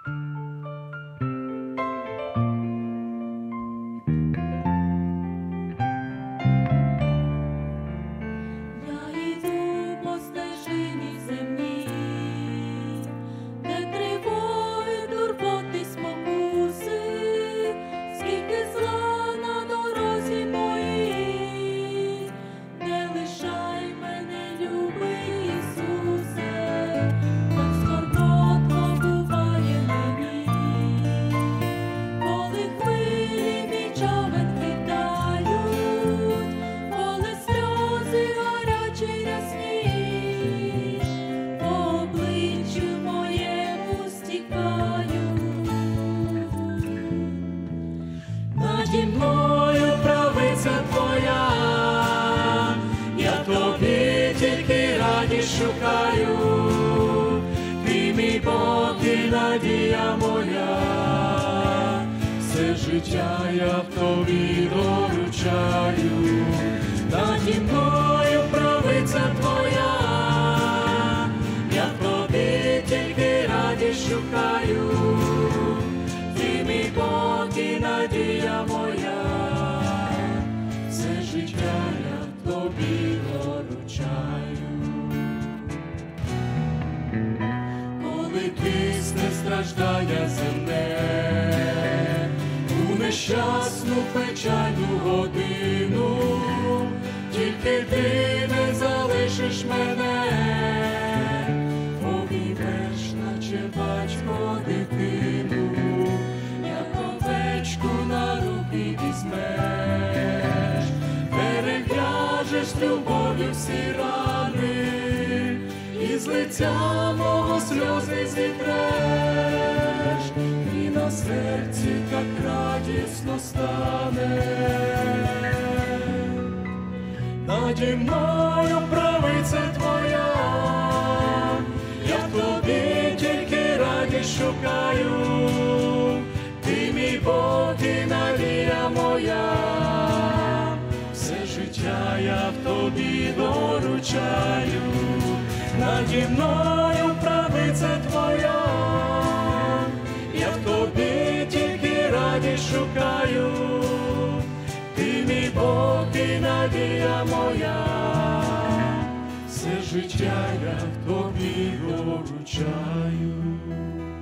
Наді мною правиця твоя, я тобі тільки радість шукаю, ти мій Бог і надія моя, все життя я в тобі доручаю. Наді мною правиця твоя, я в тобі тільки радість шукаю, ти мій Бог і надія моя, все життя я в тобі доручаю. Коли тисне страждання земне, у нещасну печальну годину, тільки ти не залишиш мене, обіймеш, наче батько дитину, як овечку на руки візьмеш, перев'яжеш любов'ю всі рани, і з лиця мого сльози зітреш, і на серці так радісно стане. Наді мною правиця твоя, я в тобі тільки радість шукаю, ти мій Бог і надія моя, все життя я в тобі доручаю. Наді мною правиця твоя, я в тобі тільки радість шукаю, ти мій Бог і надія моя, все життя я в тобі доручаю.